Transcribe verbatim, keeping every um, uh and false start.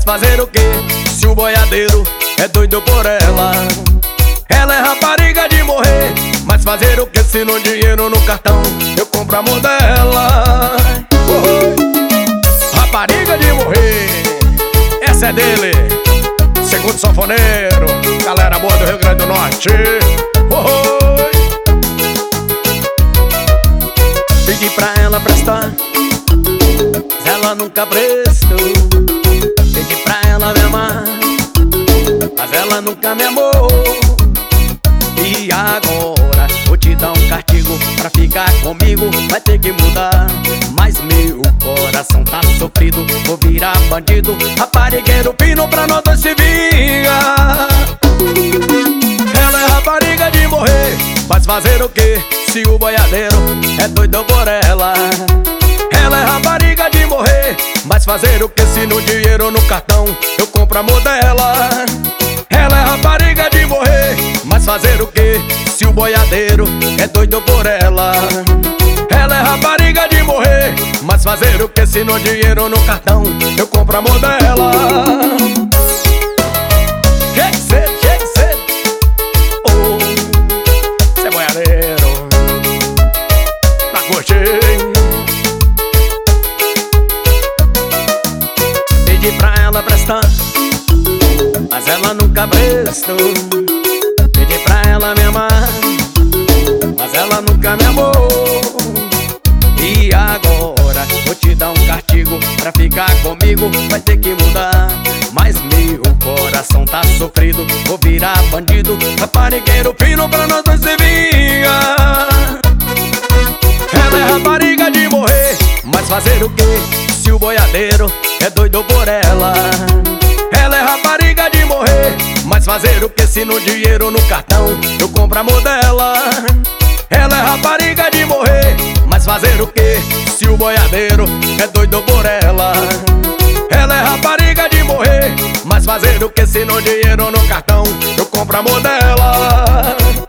mas fazer o quê? Se o boiadeiro é doido por ela. Ela é rapariga de morrer, mas fazer o que se no dinheiro no cartão eu compro amor dela? Oh, rapariga de morrer, essa é dele, segundo sanfoneiro, galera boa do Rio Grande do Norte. Oh, pedi pra ela prestar, mas ela nunca prestou. Pedi pra ela me amar, mas ela nunca me amou. E agora vou te dar um castigo pra ficar comigo, vai ter que mudar. Mas meu coração tá sofrido, vou virar bandido, raparigueiro pino pra nós dois se vingar. Ela é rapariga de morrer, mas fazer o quê? Se o boiadeiro é doido por ela. Ela é rapariga de morrer, mas fazer o que se no dinheiro no cartão eu compro amor dela? Ela é rapariga de morrer, mas fazer o que se o boiadeiro é doido por ela? Ela é rapariga de morrer, mas fazer o que se no dinheiro no cartão eu compro amor dela? Chega cedo, chega cedo, oh, cê é boiadeiro pra curtir. Pedi pra ela prestar, mas ela nunca prestou. Pedi pra ela me amar, mas ela nunca me amou. E agora vou te dar um castigo pra ficar comigo, vai ter que mudar. Mas meu coração tá sofrido, vou virar bandido, raparigueiro fino pra nós dois se vingar. Ela é rapariga de morrer, mas fazer o quê? Se o boiadeiro é doido por ela. Ela é rapariga de morrer, mas fazer o que se no dinheiro no cartão eu compro amor dela? Ela é rapariga de morrer, mas fazer o que se o boiadeiro é doido por ela? Ela é rapariga de morrer, mas fazer o que se no dinheiro no cartão eu compro amor dela?